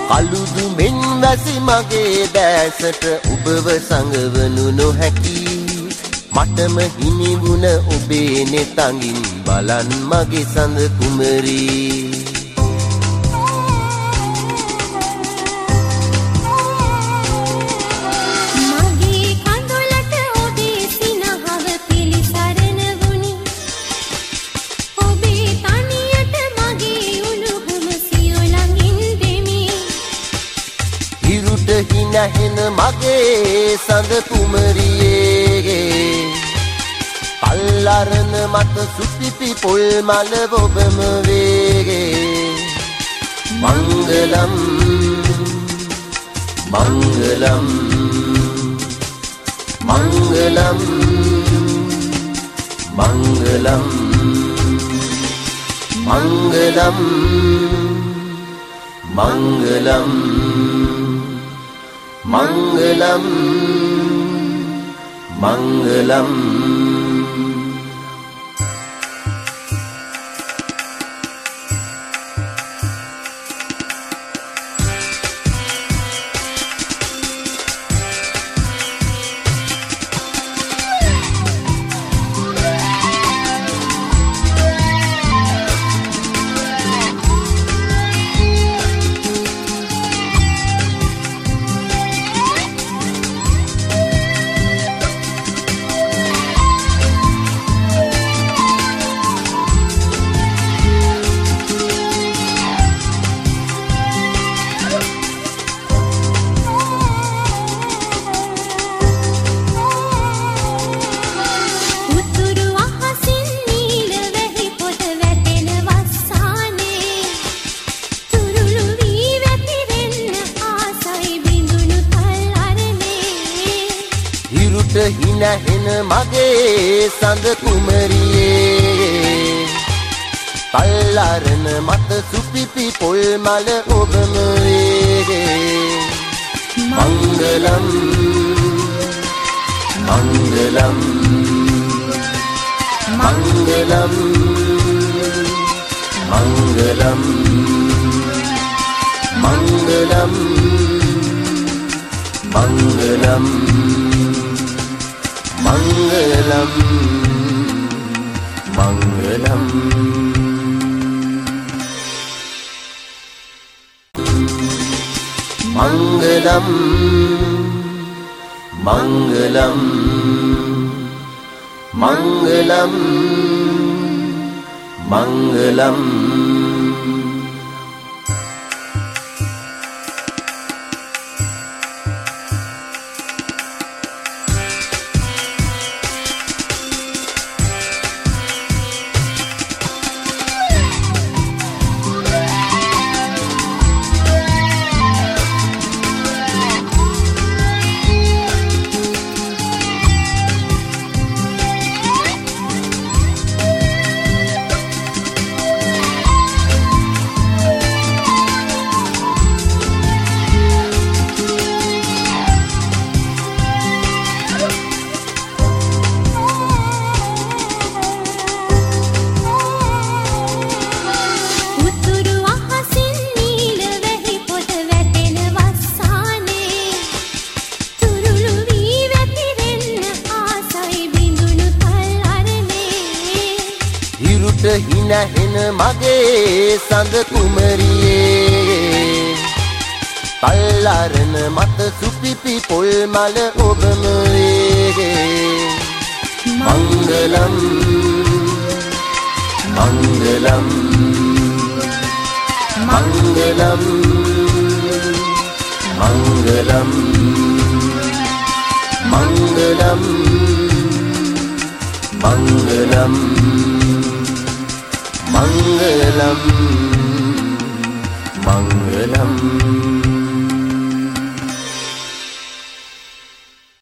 කළුදු මෙන් වැසි මගේ දැසට ඔබව සංගවනු නොහැකි මටම හිමිවුණ ඔබේ නෙතඟින් බලන් මගේ සඳ කුමරී හිනහෙන මගේ සඳ කුමරියේ පල්ලරන මත සුපිපි පොල් මල ඔබම වේගේ මංගලම් මංගලම් මංගලම් මංගලම් මංගලම් මංගලම් Mangalam Mangalam හිනහෙන මගේ සඳ කුමරියේ පල්ලරන මත සුපිපි පොල් මල ඔබම වේගේ මංගලම් මංගලම් මංගලම් මංගලම් මංගලම් මංගලම් Mangalam Mangalam Mangalam Mangalam Mangalam Mangalam හිනහෙන මගේ සඳ කුමරියේ පල්ලරන මත සුපිපි පොල් මල ඔබම වේගේ මංගලම් මංගලම් මංගලම් මංගලම් මංගලම් මංගලම් Mangalam Mangalam